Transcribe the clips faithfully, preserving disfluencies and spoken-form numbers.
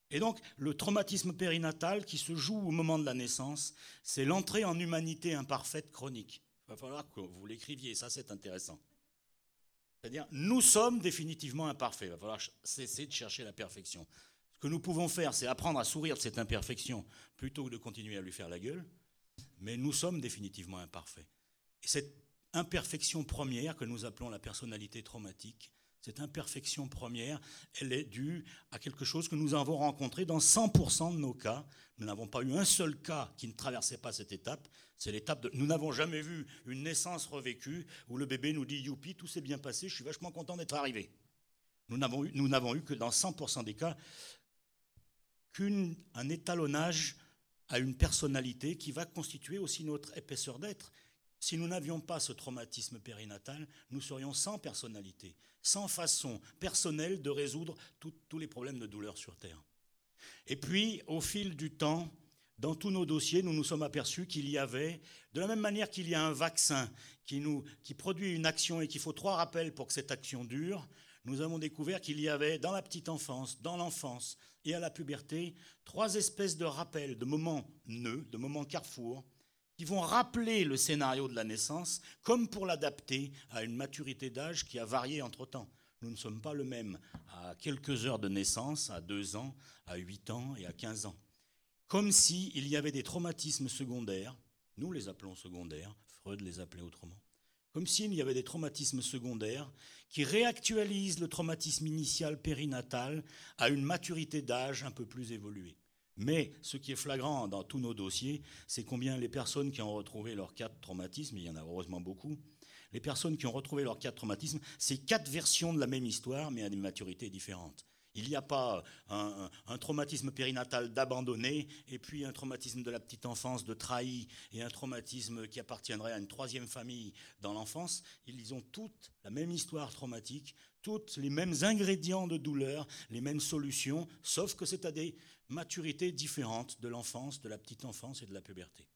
Et donc, le traumatisme périnatal qui se joue au moment de la naissance, c'est l'entrée en humanité imparfaite chronique. Il va falloir que vous l'écriviez, ça c'est intéressant. C'est-à-dire, nous sommes définitivement imparfaits. Il va falloir cesser de chercher la perfection. Ce que nous pouvons faire, c'est apprendre à sourire de cette imperfection plutôt que de continuer à lui faire la gueule. Mais nous sommes définitivement imparfaits. Et cette imperfection première que nous appelons la personnalité traumatique, cette imperfection première, elle est due à quelque chose que nous avons rencontré dans cent pour cent de nos cas. Nous n'avons pas eu un seul cas qui ne traversait pas cette étape. C'est l'étape de... Nous n'avons jamais vu une naissance revécue où le bébé nous dit « Youpi, tout s'est bien passé, je suis vachement content d'être arrivé ». Nous n'avons eu, nous n'avons eu que dans cent pour cent des cas qu'un étalonnage à une personnalité qui va constituer aussi notre épaisseur d'être. Si nous n'avions pas ce traumatisme périnatal, nous serions sans personnalité, sans façon personnelle de résoudre tout, tous les problèmes de douleur sur Terre. Et puis, au fil du temps, dans tous nos dossiers, nous nous sommes aperçus qu'il y avait, de la même manière qu'il y a un vaccin qui, nous, qui produit une action et qu'il faut trois rappels pour que cette action dure, nous avons découvert qu'il y avait dans la petite enfance, dans l'enfance et à la puberté, trois espèces de rappels, de moments nœuds, de moments carrefours, qui vont rappeler le scénario de la naissance comme pour l'adapter à une maturité d'âge qui a varié entre-temps. Nous ne sommes pas le même à quelques heures de naissance, à deux ans, à huit ans et à quinze ans. Comme s'il y avait des traumatismes secondaires, nous les appelons secondaires, Freud les appelait autrement, comme s'il y avait des traumatismes secondaires qui réactualisent le traumatisme initial périnatal à une maturité d'âge un peu plus évoluée. Mais ce qui est flagrant dans tous nos dossiers, c'est combien les personnes qui ont retrouvé leurs quatre traumatismes, il y en a heureusement beaucoup, les personnes qui ont retrouvé leurs quatre traumatismes, c'est quatre versions de la même histoire, mais à des maturités différentes. Il n'y a pas un, un, un traumatisme périnatal d'abandonné, et puis un traumatisme de la petite enfance de trahi, et un traumatisme qui appartiendrait à une troisième famille dans l'enfance. Ils ont toutes la même histoire traumatique, tous les mêmes ingrédients de douleur, les mêmes solutions, sauf que c'est à des maturités différentes de l'enfance, de la petite enfance et de la puberté.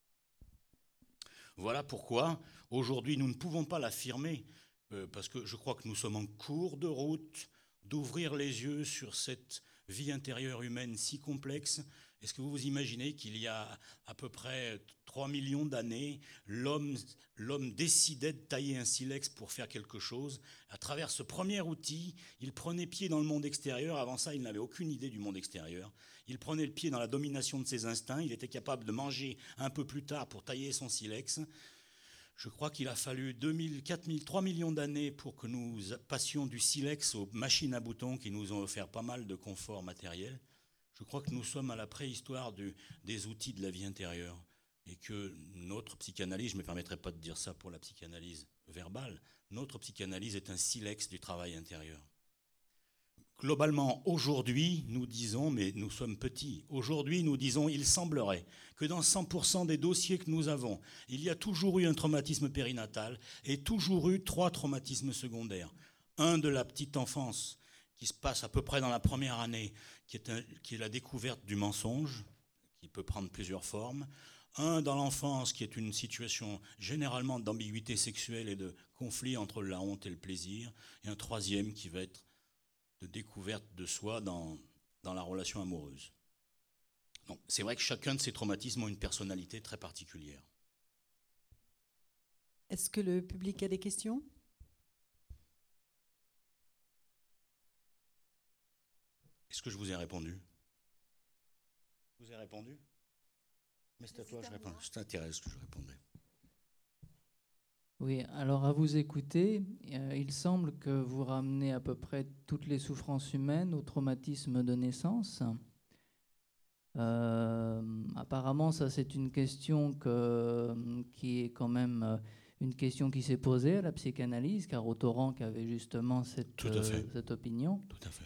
Voilà pourquoi, aujourd'hui, nous ne pouvons pas l'affirmer, euh, parce que je crois que nous sommes en cours de route d'ouvrir les yeux sur cette vie intérieure humaine si complexe. Est-ce que vous vous imaginez qu'il y a à peu près trois millions d'années, l'homme, l'homme décidait de tailler un silex pour faire quelque chose. À travers ce premier outil, il prenait pied dans le monde extérieur. Avant ça, il n'avait aucune idée du monde extérieur. Il prenait le pied dans la domination de ses instincts. Il était capable de manger un peu plus tard pour tailler son silex. Je crois qu'il a fallu deux mille, quatre mille, trois millions d'années pour que nous passions du silex aux machines à boutons qui nous ont offert pas mal de confort matériel. Je crois que nous sommes à la préhistoire du, des outils de la vie intérieure et que notre psychanalyse, je ne me permettrai pas de dire ça pour la psychanalyse verbale, notre psychanalyse est un silex du travail intérieur. Globalement, aujourd'hui, nous disons, mais nous sommes petits, aujourd'hui, nous disons, il semblerait que dans cent pour cent des dossiers que nous avons, il y a toujours eu un traumatisme périnatal et toujours eu trois traumatismes secondaires. Un de la petite enfance, qui se passe à peu près dans la première année, qui est, un, qui est la découverte du mensonge, qui peut prendre plusieurs formes. Un dans l'enfance, qui est une situation généralement d'ambiguïté sexuelle et de conflit entre la honte et le plaisir. Et un troisième qui va être de découverte de soi dans, dans la relation amoureuse. Donc, c'est vrai que chacun de ces traumatismes a une personnalité très particulière. Est-ce que le public a des questions ? Est-ce que je vous ai répondu ? Je vous ai répondu ? Mais c'est à toi, je réponds. C'est à Thérèse que je répondrai. Oui, alors à vous écouter, euh, il semble que vous ramenez à peu près toutes les souffrances humaines au traumatisme de naissance. Euh, apparemment, ça c'est une question que, qui est quand même une question qui s'est posée à la psychanalyse, car Autoranc avait justement cette, euh, cette opinion. Tout à fait.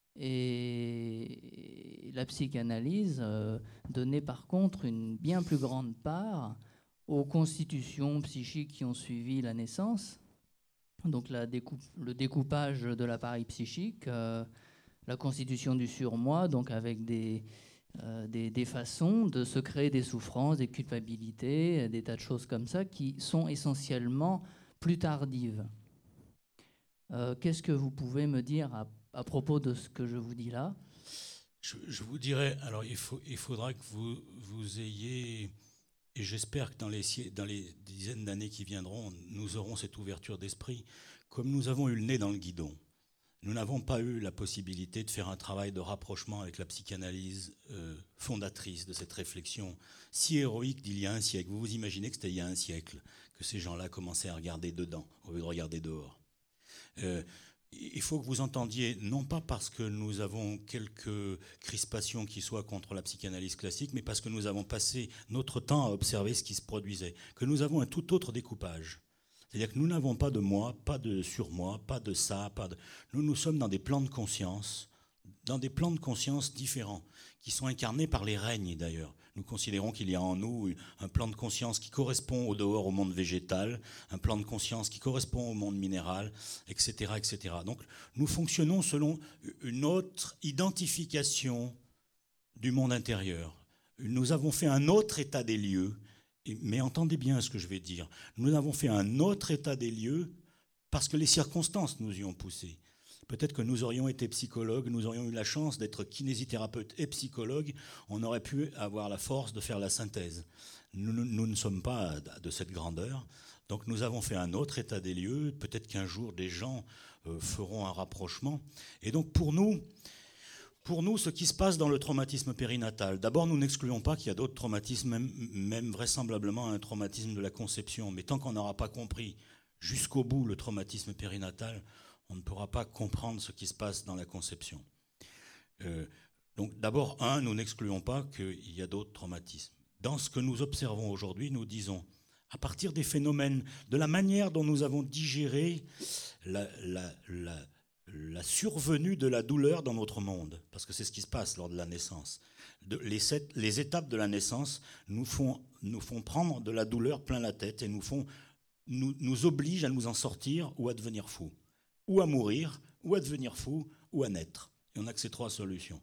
Et la psychanalyse euh, donnait par contre une bien plus grande part aux constitutions psychiques qui ont suivi la naissance, donc la découpe, le découpage de l'appareil psychique, euh, la constitution du surmoi, donc avec des, euh, des, des façons de se créer des souffrances, des culpabilités, des tas de choses comme ça qui sont essentiellement plus tardives. Euh, qu'est-ce que vous pouvez me dire à, à propos de ce que je vous dis là ? Je, je vous dirais, alors il, faut, il faudra que vous, vous ayez, et j'espère que dans les, dans les dizaines d'années qui viendront, nous aurons cette ouverture d'esprit. Comme nous avons eu le nez dans le guidon, nous n'avons pas eu la possibilité de faire un travail de rapprochement avec la psychanalyse euh, fondatrice de cette réflexion si héroïque d'il y a un siècle. Vous vous imaginez que c'était il y a un siècle que ces gens-là commençaient à regarder dedans au lieu de regarder dehors. Euh, il faut que vous entendiez, non pas parce que nous avons quelques crispations qui soient contre la psychanalyse classique, mais parce que nous avons passé notre temps à observer ce qui se produisait, que nous avons un tout autre découpage. C'est-à-dire que nous n'avons pas de moi, pas de surmoi, pas de ça, pas de... Nous, nous sommes dans des plans de conscience, dans des plans de conscience différents, qui sont incarnés par les règnes d'ailleurs. Nous considérons qu'il y a en nous un plan de conscience qui correspond au dehors au monde végétal, un plan de conscience qui correspond au monde minéral, et cetera, et cetera. Donc nous fonctionnons selon une autre identification du monde intérieur. Nous avons fait un autre état des lieux, mais entendez bien ce que je vais dire. Nous avons fait un autre état des lieux parce que les circonstances nous y ont poussés. Peut-être que nous aurions été psychologues, nous aurions eu la chance d'être kinésithérapeutes et psychologues, on aurait pu avoir la force de faire la synthèse. Nous, nous, nous ne sommes pas de cette grandeur, donc nous avons fait un autre état des lieux, peut-être qu'un jour des gens euh, feront un rapprochement. Et donc pour nous, pour nous, ce qui se passe dans le traumatisme périnatal, d'abord nous n'excluons pas qu'il y a d'autres traumatismes, même, même vraisemblablement un traumatisme de la conception, mais tant qu'on n'aura pas compris jusqu'au bout le traumatisme périnatal, on ne pourra pas comprendre ce qui se passe dans la conception. Euh, donc d'abord, un, nous n'excluons pas qu'il y a d'autres traumatismes. Dans ce que nous observons aujourd'hui, nous disons, à partir des phénomènes, de la manière dont nous avons digéré la, la, la, la survenue de la douleur dans notre monde, parce que c'est ce qui se passe lors de la naissance. De, les, sept, les étapes de la naissance nous font, nous font prendre de la douleur plein la tête et nous, font, nous, nous obligent à nous en sortir ou à devenir fous. Ou à mourir, ou à devenir fou, ou à naître. Et on n'a que ces trois solutions.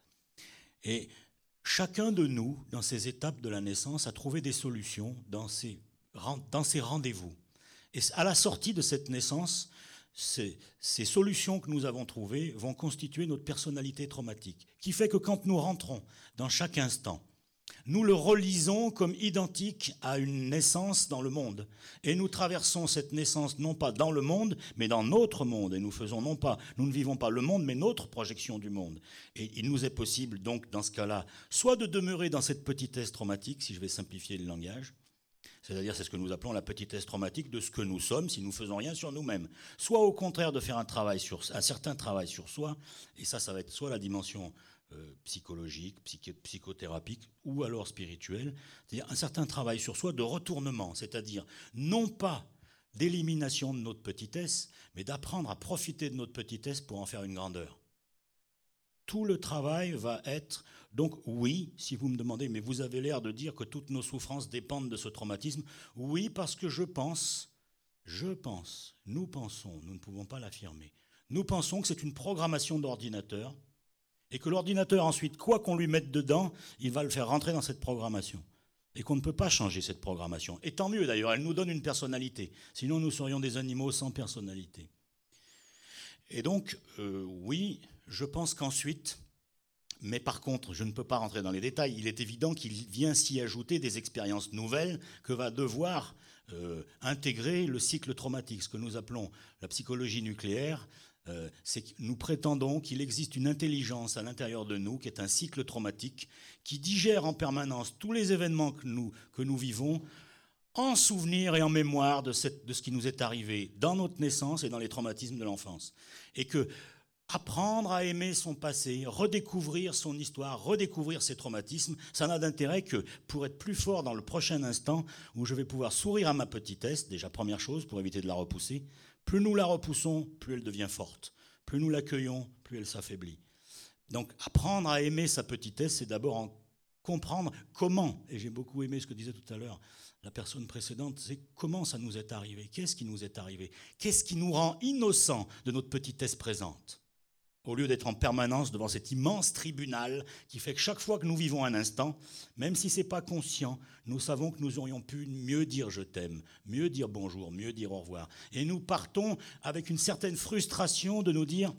Et chacun de nous, dans ces étapes de la naissance, a trouvé des solutions dans ces, dans ces rendez-vous. Et à la sortie de cette naissance, ces, ces solutions que nous avons trouvées vont constituer notre personnalité traumatique, qui fait que quand nous rentrons dans chaque instant, nous le relisons comme identique à une naissance dans le monde. Et nous traversons cette naissance non pas dans le monde, mais dans notre monde. Et nous faisons non pas, nous ne vivons pas le monde, mais notre projection du monde. Et il nous est possible donc, dans ce cas-là, soit de demeurer dans cette petitesse traumatique, si je vais simplifier le langage, c'est-à-dire c'est ce que nous appelons la petitesse traumatique de ce que nous sommes si nous ne faisons rien sur nous-mêmes. Soit au contraire de faire un travail sur, un certain travail sur soi, et ça, ça va être soit la dimension Euh, psychologique, psych- psychothérapique ou alors spirituel, c'est-à-dire un certain travail sur soi de retournement, c'est-à-dire non pas d'élimination de notre petitesse, mais d'apprendre à profiter de notre petitesse pour en faire une grandeur. Tout le travail va être, donc oui, si vous me demandez, mais vous avez l'air de dire que toutes nos souffrances dépendent de ce traumatisme, oui, parce que je pense, je pense, nous pensons, nous ne pouvons pas l'affirmer, nous pensons que c'est une programmation d'ordinateur, et que l'ordinateur, ensuite, quoi qu'on lui mette dedans, il va le faire rentrer dans cette programmation. Et qu'on ne peut pas changer cette programmation. Et tant mieux, d'ailleurs, elle nous donne une personnalité. Sinon, nous serions des animaux sans personnalité. Et donc, euh, oui, je pense qu'ensuite, mais par contre, je ne peux pas rentrer dans les détails, il est évident qu'il vient s'y ajouter des expériences nouvelles que va devoir euh, intégrer le cycle traumatique, ce que nous appelons la psychologie nucléaire. Euh, c'est que nous prétendons qu'il existe une intelligence à l'intérieur de nous, qui est un cycle traumatique, qui digère en permanence tous les événements que nous, que nous vivons, en souvenir et en mémoire de, cette, de ce qui nous est arrivé dans notre naissance et dans les traumatismes de l'enfance. Et que apprendre à aimer son passé, redécouvrir son histoire, redécouvrir ses traumatismes, ça n'a d'intérêt que pour être plus fort dans le prochain instant où je vais pouvoir sourire à ma petitesse, déjà première chose, pour éviter de la repousser. Plus nous la repoussons, plus elle devient forte. Plus nous l'accueillons, plus elle s'affaiblit. Donc apprendre à aimer sa petitesse, c'est d'abord en comprendre comment, et j'ai beaucoup aimé ce que disait tout à l'heure la personne précédente, c'est comment ça nous est arrivé, qu'est-ce qui nous est arrivé, qu'est-ce qui nous rend innocents de notre petitesse présente, au lieu d'être en permanence devant cet immense tribunal qui fait que chaque fois que nous vivons un instant, même si ce n'est pas conscient, nous savons que nous aurions pu mieux dire « je t'aime », mieux dire « bonjour », mieux dire « au revoir ». Et nous partons avec une certaine frustration de nous dire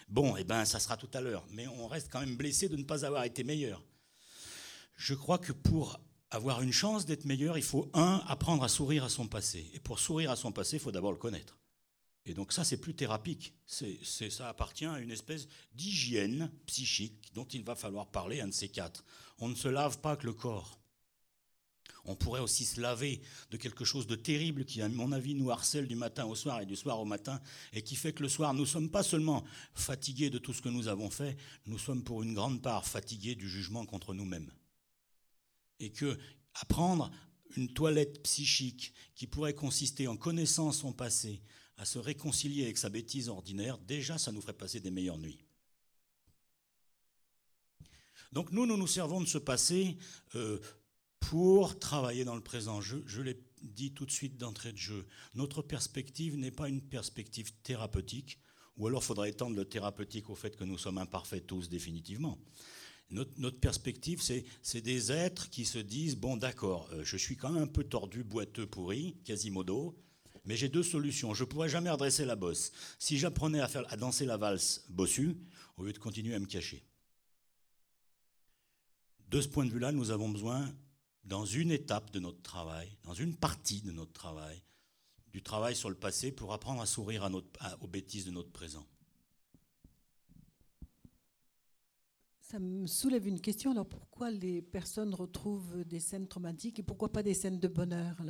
Bon, eh ben, ça sera tout à l'heure, mais on reste quand même blessé de ne pas avoir été meilleur. Je crois que pour avoir une chance d'être meilleur, il faut, un, apprendre à sourire à son passé. Et pour sourire à son passé, il faut d'abord le connaître. Et donc ça, c'est plus thérapique. C'est, c'est, ça appartient à une espèce d'hygiène psychique dont il va falloir parler, un de ces quatre. On ne se lave pas que le corps. On pourrait aussi se laver de quelque chose de terrible qui, à mon avis, nous harcèle du matin au soir et du soir au matin, et qui fait que le soir, nous ne sommes pas seulement fatigués de tout ce que nous avons fait, nous sommes pour une grande part fatigués du jugement contre nous-mêmes. Et que apprendre une toilette psychique qui pourrait consister en connaissant son passé, à se réconcilier avec sa bêtise ordinaire, déjà, ça nous ferait passer des meilleures nuits. Donc nous, nous nous servons de ce passé euh, pour travailler dans le présent. Je, je l'ai dit tout de suite d'entrée de jeu. Notre perspective n'est pas une perspective thérapeutique, ou alors il faudrait étendre le thérapeutique au fait que nous sommes imparfaits tous définitivement. Notre, notre perspective, c'est, c'est des êtres qui se disent, bon d'accord, euh, je suis quand même un peu tordu, boiteux, pourri, quasimodo, mais j'ai deux solutions. Je ne pourrais jamais redresser la bosse si j'apprenais à, faire, à danser la valse bossue, au lieu de continuer à me cacher. De ce point de vue-là, nous avons besoin, dans une étape de notre travail, dans une partie de notre travail, du travail sur le passé pour apprendre à sourire à notre, à, aux bêtises de notre présent. Ça me soulève une question. Alors pourquoi les personnes retrouvent des scènes traumatiques et pourquoi pas des scènes de bonheur là ?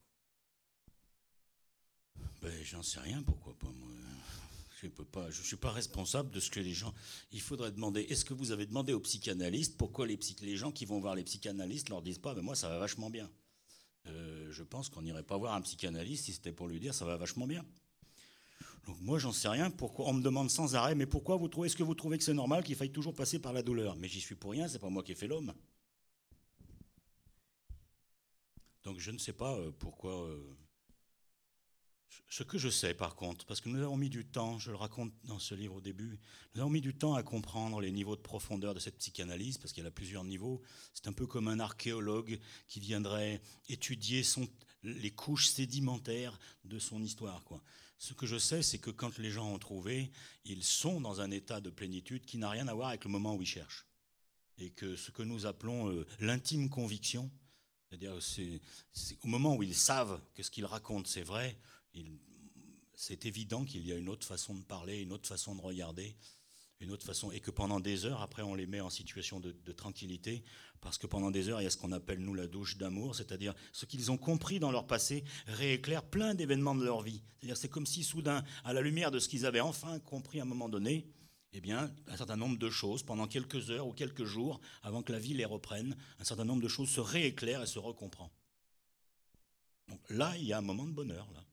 Ben, j'en sais rien, pourquoi pas moi. Je peux pas, je suis pas responsable de ce que les gens... Il faudrait demander, est-ce que vous avez demandé aux psychanalystes pourquoi les, psy, les gens qui vont voir les psychanalystes leur disent pas, ben moi ça va vachement bien. Euh, je pense qu'on n'irait pas voir un psychanalyste si c'était pour lui dire ça va vachement bien. Donc moi j'en sais rien, pourquoi on me demande sans arrêt, mais pourquoi vous trouvez, est-ce que vous trouvez que c'est normal qu'il faille toujours passer par la douleur ? Mais j'y suis pour rien, c'est pas moi qui ai fait l'homme. Donc je ne sais pas pourquoi... Euh, Ce que je sais par contre, parce que nous avons mis du temps, je le raconte dans ce livre au début, nous avons mis du temps à comprendre les niveaux de profondeur de cette psychanalyse, parce qu'il y a plusieurs niveaux. C'est un peu comme un archéologue qui viendrait étudier son, les couches sédimentaires de son histoire, quoi. Ce que je sais, c'est que quand les gens ont trouvé, ils sont dans un état de plénitude qui n'a rien à voir avec le moment où ils cherchent. Et que ce que nous appelons euh, l'intime conviction, c'est-à-dire c'est, c'est au moment où ils savent que ce qu'ils racontent c'est vrai, il, c'est évident qu'il y a une autre façon de parler, une autre façon de regarder, une autre façon, et que pendant des heures, après, on les met en situation de, de tranquillité, parce que pendant des heures, il y a ce qu'on appelle, nous, la douche d'amour, c'est-à-dire ce qu'ils ont compris dans leur passé rééclaire plein d'événements de leur vie. C'est-à-dire c'est comme si, soudain, à la lumière de ce qu'ils avaient enfin compris à un moment donné, eh bien, un certain nombre de choses, pendant quelques heures ou quelques jours, avant que la vie les reprenne, un certain nombre de choses se rééclairent et se recomprend. Donc là, il y a un moment de bonheur, là.